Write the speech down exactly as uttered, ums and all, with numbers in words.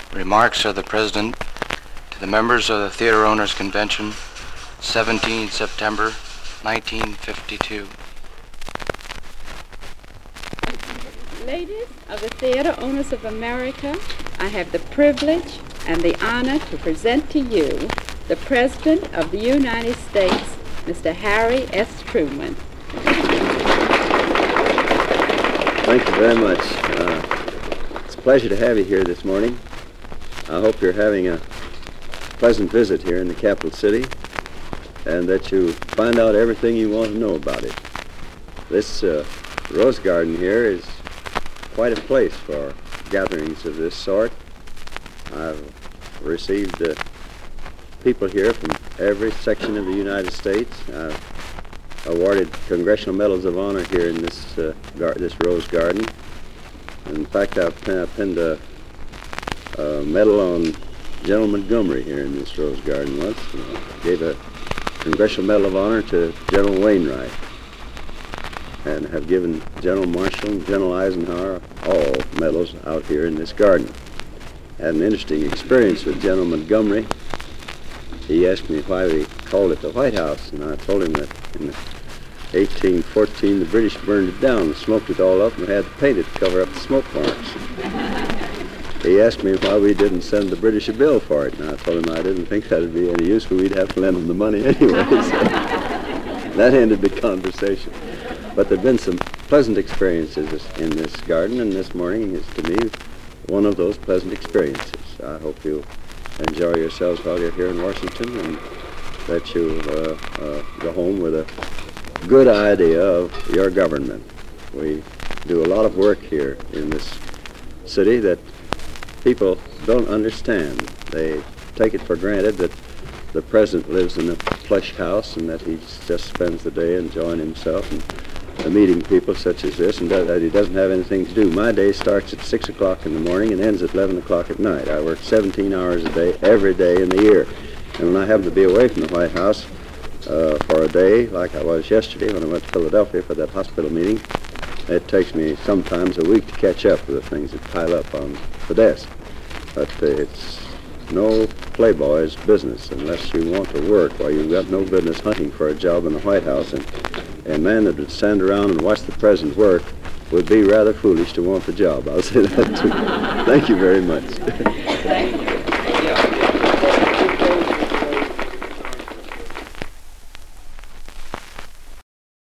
Remarks of the President to the members of the Theater Owners Convention, seventeenth September nineteen fifty-two. Ladies of the Theater Owners of America, I have the privilege and the honor to present to you the President of the United States, Mister Harry S. Truman. Thank you very much. Uh, it's a pleasure to have you here this morning. I hope you're having a pleasant visit here in the capital city and that you find out everything you want to know about it. This uh, Rose Garden here is quite a place for gatherings of this sort. I've received uh, people here from every section of the United States. I've awarded Congressional Medals of Honor here in this uh, gar this Rose Garden. In fact, I've pen pinned a, a medal on General Montgomery here in this Rose Garden once. I gave a Congressional Medal of Honor to General Wainwright, and have given General Marshall and General Eisenhower all medals out here in this garden. Had an interesting experience with General Montgomery. He asked me why we called it the White House, and I told him that in eighteen fourteen the British burned it down and smoked it all up and we had to paint it to cover up the smoke marks. He asked me why we didn't send the British a bill for it, and I told him I didn't think that would be any use, but we'd have to lend them the money anyway. So that ended the conversation. But there have been some pleasant experiences in this garden, and this morning is, to me, one of those pleasant experiences. I hope you enjoy yourselves while you're here in Washington, and that you uh, uh, go home with a good idea of your government. We do a lot of work here in this city that people don't understand. They take it for granted that the President lives in a plush house and that he just spends the day enjoying himself and uh, meeting people such as this, and that, that he doesn't have anything to do. My day starts at six o'clock in the morning and ends at eleven o'clock at night. I work seventeen hours a day, every day in the year. And when I happen to be away from the White House uh, for a day, like I was yesterday when I went to Philadelphia for that hospital meeting, it takes me sometimes a week to catch up with the things that pile up on the desk. But uh, it's no playboy's business unless you want to work. Well, you've got no business hunting for a job in the White House, and a man that would stand around and watch the President work would be rather foolish to want the job. I'll say that too. Thank you very much.